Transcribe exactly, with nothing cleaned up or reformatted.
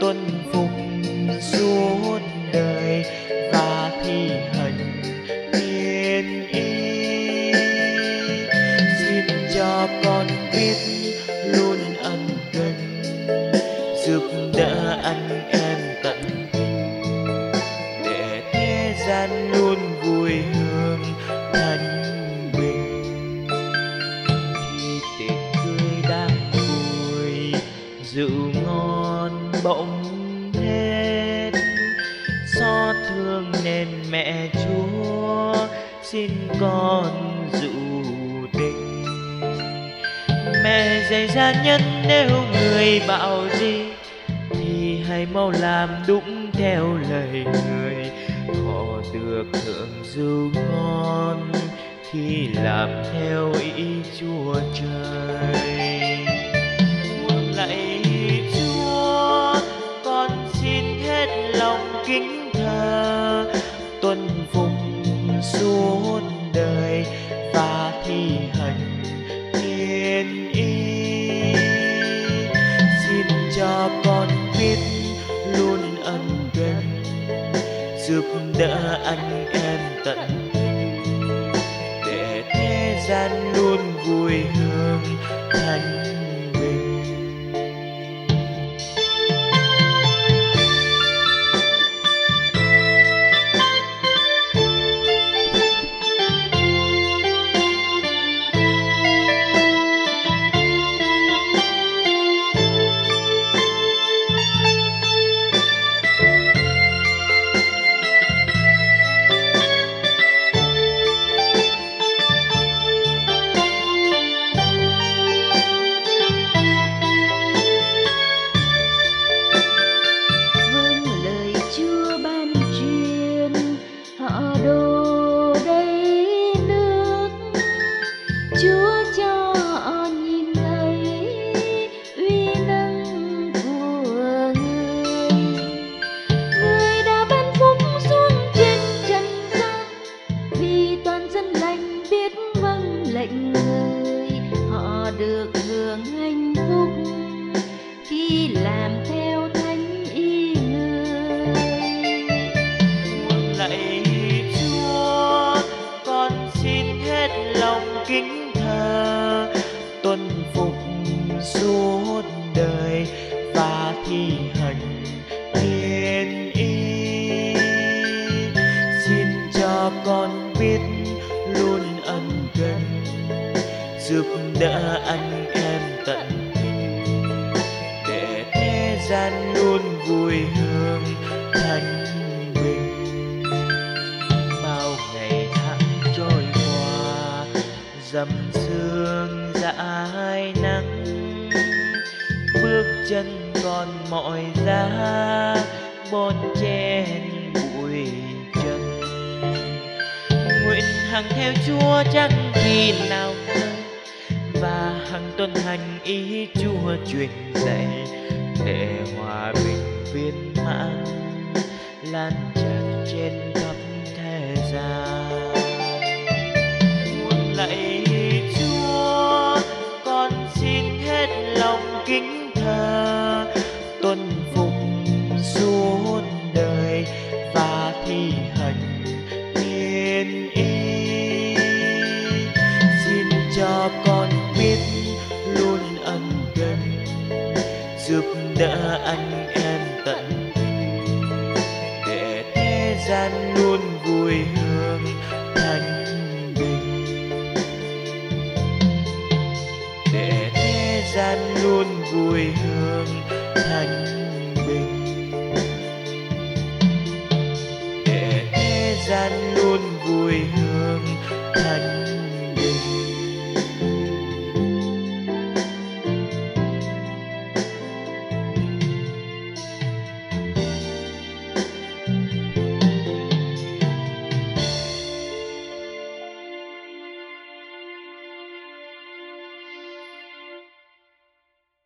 tuân phục suốt đời và thi hành thiên ý. Xin cho con biết luôn ân cần, giúp đỡ anh em tận tình, để thế gian luôn vui hương thanh bình. Khi tiệc cưới đang vui, rượu ngon bỗng hết, xót thương nên mẹ Chúa xin con dụ tình. Mẹ dạy gia nhân nếu người bảo gì thì hãy mau làm đúng theo lời người. Họ được hưởng rượu ngon khi làm theo ý Chúa Trời. Lạy Chúa, con xin hết lòng kính thờ, tuân phục suốt đời và thi hành thiên ý. Xin cho con biết luôn ân cần, giúp đỡ anh em tận tình, để thế gian luôn vui hương thanh bình. Chúa cho họ nhìn thấy uy năng của Người. Người đã ban phúc xuống trên trần gian, vì toàn dân lành biết vâng lệnh Người. Họ được hưởng hạnh phúc khi làm theo thánh ý Người. Lạy Chúa, con xin hết lòng kính thờ, tuân phục suốt đời và thi hành thiên ý. Xin cho con biết luôn ân cần, giúp đỡ anh em tận tình, để thế gian luôn vui hương thanh bình. Bao ngày tháng trôi qua, dầm sương dãi nắng, bước chân còn mỏi giá bon chen bụi trần. Nguyện hằng theo Chúa chẳng khi nào ngơi, và hằng tuân hành ý Chúa truyền dạy, để hòa bình viên mãn lan tràn trên khắp thế gian. Lạy Chúa, con xin hết lòng kính thờ, tuân phục suốt đời và thi hành thiên ý. Xin cho con biết luôn ân cần, giúp đỡ anh em tận tình, để thế gian luôn vui hương thanh bình, để thế gian luôn vui hương